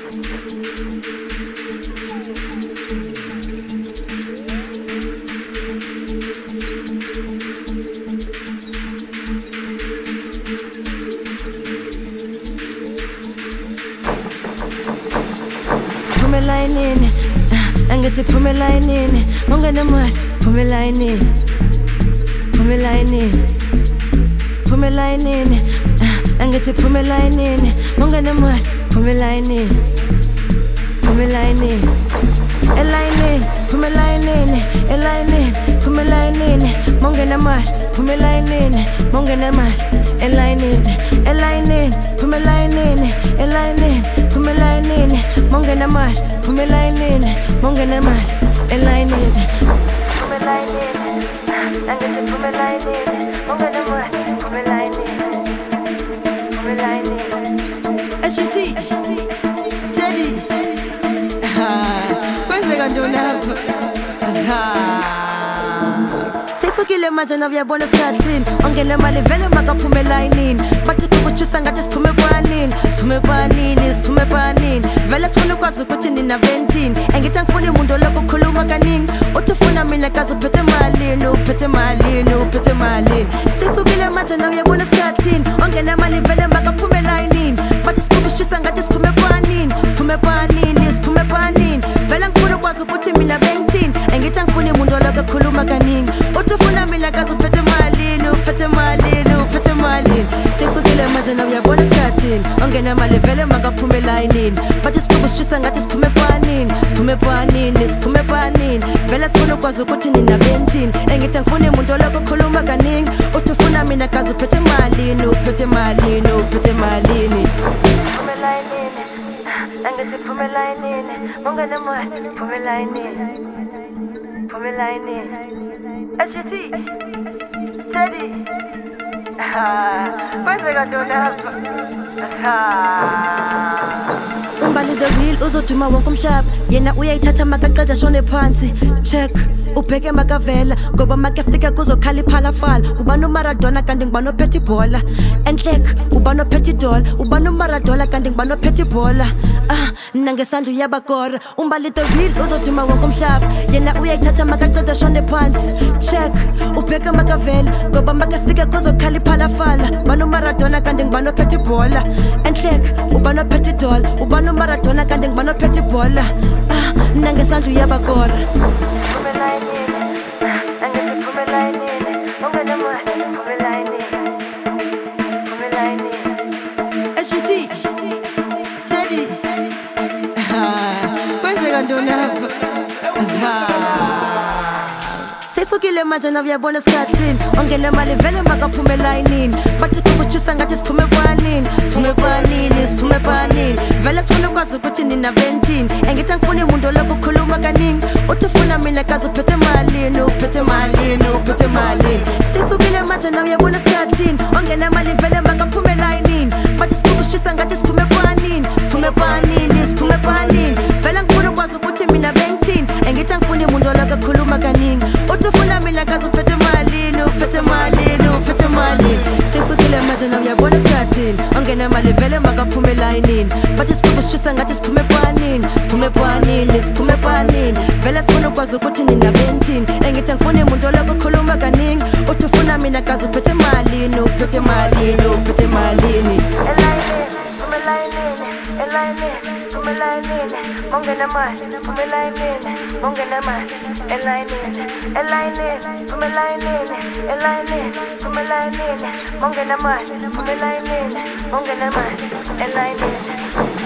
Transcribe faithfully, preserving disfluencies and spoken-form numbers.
Phumela inini, angithi phumela inini, ungene mali, phumela inini, phumela inini, phumela inini, angithi phumela inini, ungene mali, phumela inini, phumela inini, elayinini, phumela inini, elayinini, phumela inini, ungene mali, phumela inini, ungene mali, elayinini, elayinini, phumela inini, elayinini, phumela inini, ungene mali, phumela inini, ungene mali, elayinini, phumela inini, angithi phumela inini, ungene mali, phumela inini, phumela inini, H T, Teddy, kwenzeka ntoni lapha? Sisukile manje navuyabona esikhathini, ongele mali vele makaphume elayinini, bathi kukuchisa ngathi siphume kwanini, siphume kwanini, siphume kwanini, vele sifuna ukwazi ukuthi nina bentini, engithi angifuni umuntu olokhu ukhuluma kaningi, uthi ufuna mina kazi uphethe malini, uphethe malini, uphethe malini. Sisukile manje navuyabona esikhathini, ongele mali vele makaphume elayinini, bathi sikukuchisa ngathi siphume kwanini, siphume kwanini, siphume kwanini, vele ngifuna ukwazi ukuthi mina bentini, engithi angifuni umuntu olokhu ukhuluma kaningi, uthi ufuna mina kazi uphethe malini, uphethe malini, uphethe malini. Sisukile manje navuyabona esikhathini, ongene mali vele makaphume elayinini, bathi sikukuchisa ngathi siphume kwanini, siphume kwanini, siphume kwanini, vele sifuna ukwazi ukuthi nina bentini, engithi angifuni umuntu olokhu ukhuluma kaningi, uthi ufuna mina kazi uphethe malini, uphethe malini, uphethe malini. Phume elayinini, angithi phume elayinini, ungene mali, phume elayinini, phume elayinini, H T, Teddy, kwenzeka ntoni lapha? Umbali the real uzoduma wonke umhlaba, yena uyayithatha makaqeda shone phansi, check ubheke makavela, ngoba makafika kuzokhala iphalafala, uba noMaradona kanti ngiba nophethe ibhola, enhlek uba nophethe idola, uba noMaradona kanti ngiba nophethe ibhola, ah nangesandla uyabakora. Umbali the real uzoduma wonke umhlaba, yena uyayithatha makaqeda shone phansi, check ubheke makavela, ngoba makafika kuzokhala iphalafala, uba noMaradona kanti ngiba nophethe ibhola, enhlek uba nophethe idola, uba noMaradona kanti ngiba nophethe ibhola, ah nangesandla uyabakora. Phumela inini, angithi phumela inini, ungene mali, phumela inini, phumela inini, H T, Teddy, kwenzeka ntoni lapha? Sisukile manje navuyabona esikhathini, ongele mali vele makaphume elayinini, bathi kukuchisa ngathi siphume kwanini, siphume kwanini, siphume kwanini, vele sifuna ukwazi ukuthi nina bentini, engithi angifuni umuntu olokhu ukhuluma kaningi, uthi ufuna mina kazi uphethe malini, uphethe malini, uphethe malini. Sisukile manje navuyabona esikhathini, ongele mali vele makaphume elayinini, bathi sikukuchisa ngathi siphume kwanini, siphume kwanini, siphume kwanini, vele ngifuna ukwazi ukuthi mina bentini, engithi angifuni umuntu olokhu ukhuluma kaningi, uthi ufuna mina kazi uphethe malini, uphethe malini, uphethe malini. Sisukile manje navuyabona esikhathini, ongene mali vele makaphume elayinini, bathi sikukuchisa ngathi siphume kwanini, siphume kwanini, siphume kwanini, vele sifuna ukwazi ukuthi nina bentini, engithi angifuni umuntu olokhu ukhuluma kaningi, uthi ufuna mina kazi uphethe malini, uphethe malini, uphethe malini. Elayinini, phume elayinini, elayinini, phume elayinini, ungene mali, phume elayinini, ungene mali, elayinini, elayinini, phume elayinini, elayinini, phume elayinini, ungene mali, phume elayinini, ungene mali, elayinini.